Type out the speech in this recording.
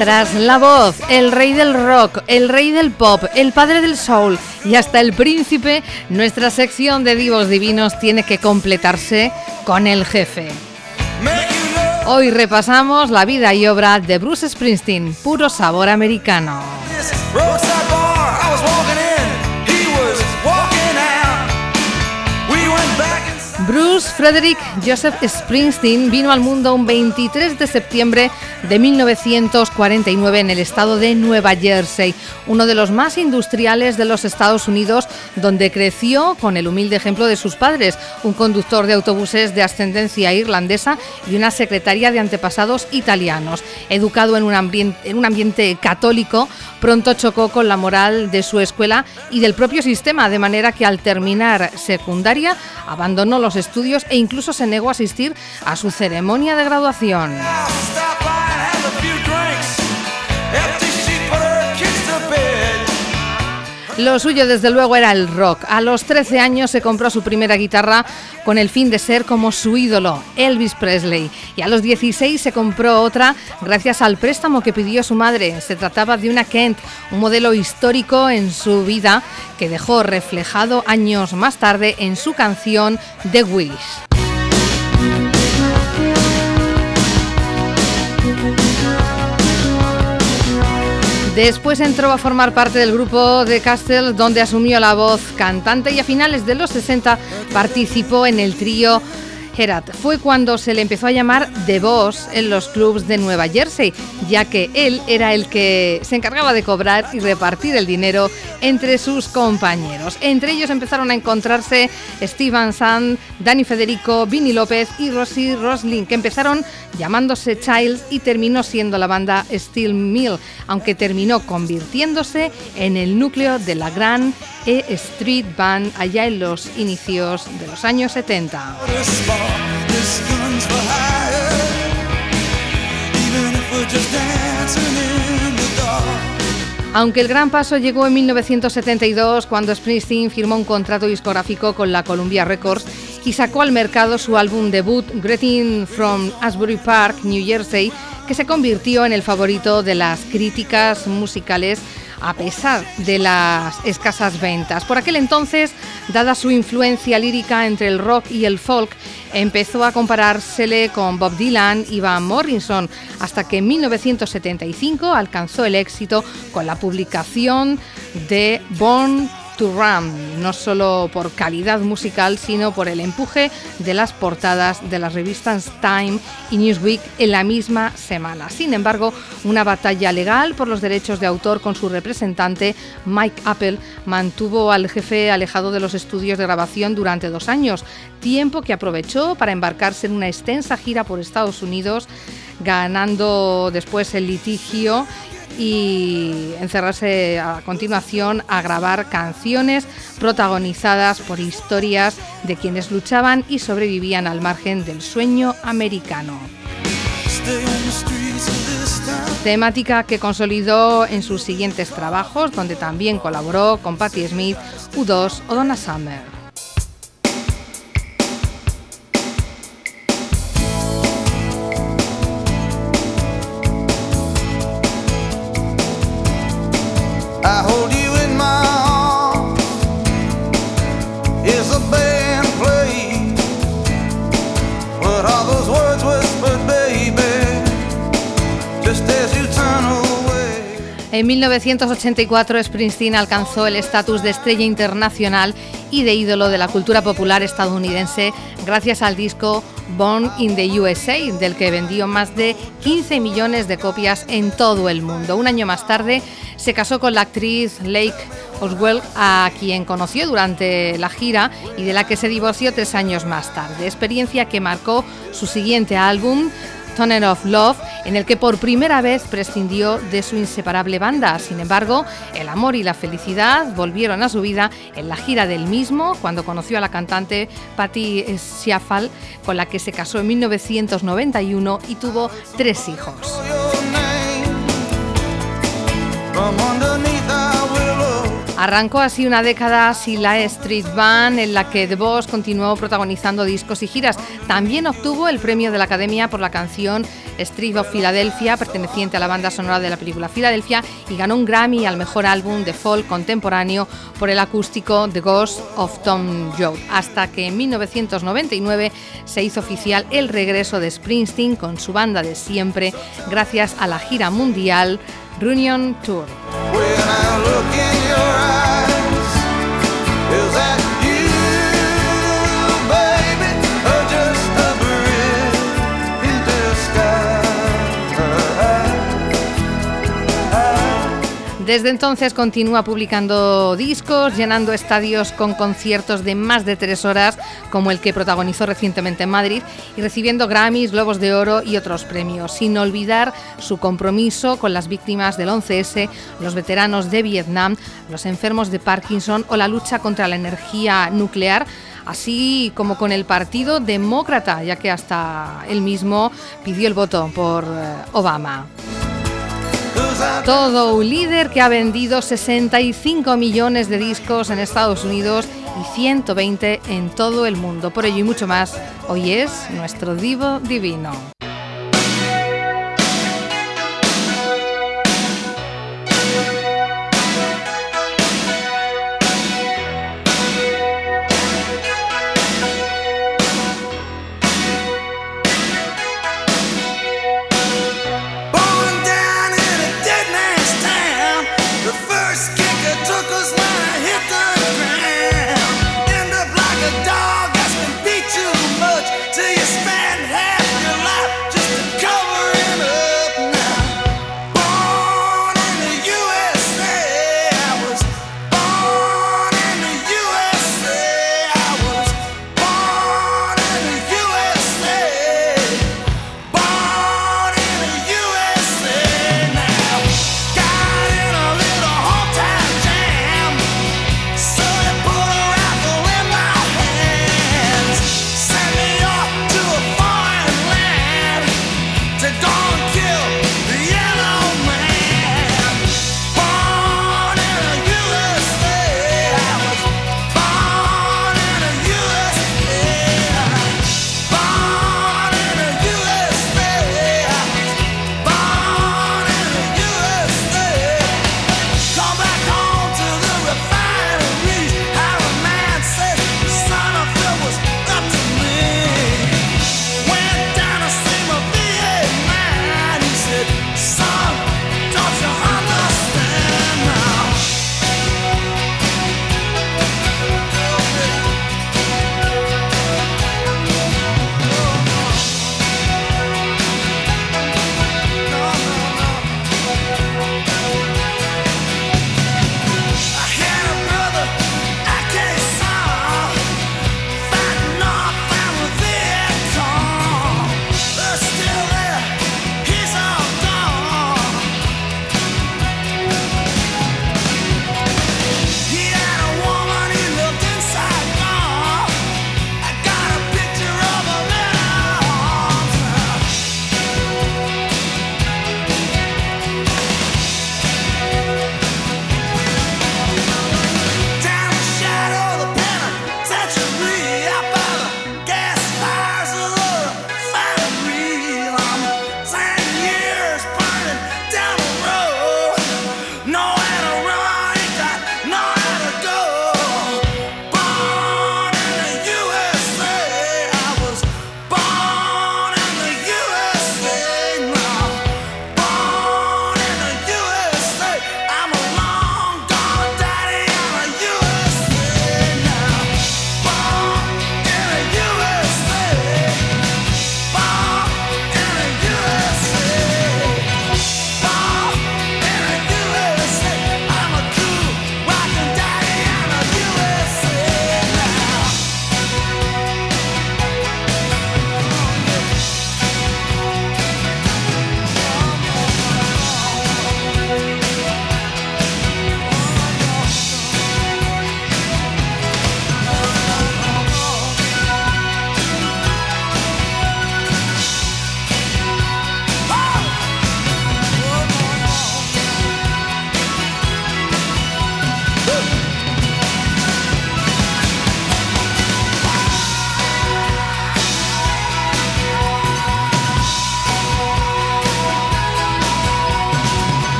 Tras la voz, el rey del rock, el rey del pop, el padre del soul y hasta el príncipe, nuestra sección de divos divinos tiene que completarse con el jefe. Hoy repasamos la vida y obra de Bruce Springsteen, puro sabor americano. Bruce Frederick Joseph Springsteen vino al mundo un 23 de septiembre de 1949 en el estado de Nueva Jersey, uno de los más industriales de los Estados Unidos, donde creció con el humilde ejemplo de sus padres, un conductor de autobuses de ascendencia irlandesa y una secretaria de antepasados italianos. Educado en un ambiente católico, pronto chocó con la moral de su escuela y del propio sistema, de manera que al terminar secundaria abandonó los estudios e incluso se negó a asistir a su ceremonia de graduación. Lo suyo, desde luego, era el rock. A los 13 años se compró su primera guitarra con el fin de ser como su ídolo, Elvis Presley. Y a los 16 se compró otra gracias al préstamo que pidió su madre. Se trataba de una Kent, un modelo histórico en su vida que dejó reflejado años más tarde en su canción The Wish. Después entró a formar parte del grupo The Castles, donde asumió la voz cantante, y a finales de los 60 participó en el trío Herat. Fue cuando se le empezó a llamar The Boss en los clubs de Nueva Jersey, ya que él era el que se encargaba de cobrar y repartir el dinero entre sus compañeros. Entre ellos empezaron a encontrarse Steve Van Sant, Danny Federico, Vinnie López y Rosie Roslin, que empezaron llamándose Childs y terminó siendo la banda Steel Mill, aunque terminó convirtiéndose en el núcleo de la gran E Street Band allá en los inicios de los años 70. Aunque el gran paso llegó en 1972, cuando Springsteen firmó un contrato discográfico con la Columbia Records y sacó al mercado su álbum debut Greeting from Asbury Park, New Jersey, que se convirtió en el favorito de las críticas musicales a pesar de las escasas ventas. Por aquel entonces, dada su influencia lírica entre el rock y el folk, empezó a comparársele con Bob Dylan y Van Morrison, hasta que en 1975 alcanzó el éxito con la publicación de Born to Run, no solo por calidad musical, sino por el empuje de las portadas de las revistas Time y Newsweek en la misma semana. Sin embargo, una batalla legal por los derechos de autor con su representante, Mike Apple, mantuvo al jefe alejado de los estudios de grabación durante 2 años, tiempo que aprovechó para embarcarse en una extensa gira por Estados Unidos, ganando después el litigio y encerrarse a continuación a grabar canciones protagonizadas por historias de quienes luchaban y sobrevivían al margen del sueño americano. Temática que consolidó en sus siguientes trabajos, donde también colaboró con Patti Smith, U2 o Donna Summer. I hold you in my arms, is a band playing? What are those words whispered, baby, just as you turn away? En 1984 Springsteen alcanzó el estatus de estrella internacional y de ídolo de la cultura popular estadounidense gracias al disco Born in the USA, del que vendió más de 15 millones de copias en todo el mundo. Un año más tarde se casó con la actriz Lake Oswell, a quien conoció durante la gira y de la que se divorció 3 años más tarde. Experiencia que marcó su siguiente álbum, Tunnel of Love, en el que por primera vez prescindió de su inseparable banda. Sin embargo, el amor y la felicidad volvieron a su vida en la gira del mismo, cuando conoció a la cantante Patti Schiaffal, con la que se casó en 1991 y tuvo 3 hijos. Arrancó así una década sin la Street Band, en la que The Boss continuó protagonizando discos y giras. También obtuvo el premio de la Academia por la canción Street of Philadelphia, perteneciente a la banda sonora de la película Filadelfia, y ganó un Grammy al mejor álbum de folk contemporáneo por el acústico The Ghost of Tom Joad, hasta que en 1999 se hizo oficial el regreso de Springsteen con su banda de siempre, gracias a la gira mundial Reunion Tour. Desde entonces continúa publicando discos, llenando estadios con conciertos de más de 3 horas, como el que protagonizó recientemente en Madrid, y recibiendo Grammys, Globos de Oro y otros premios, sin olvidar su compromiso con las víctimas del 11S, los veteranos de Vietnam, los enfermos de Parkinson o la lucha contra la energía nuclear, así como con el Partido Demócrata, ya que hasta él mismo pidió el voto por Obama. Todo un líder que ha vendido 65 millones de discos en Estados Unidos y 120 en todo el mundo. Por ello y mucho más, hoy es nuestro Divo Divino.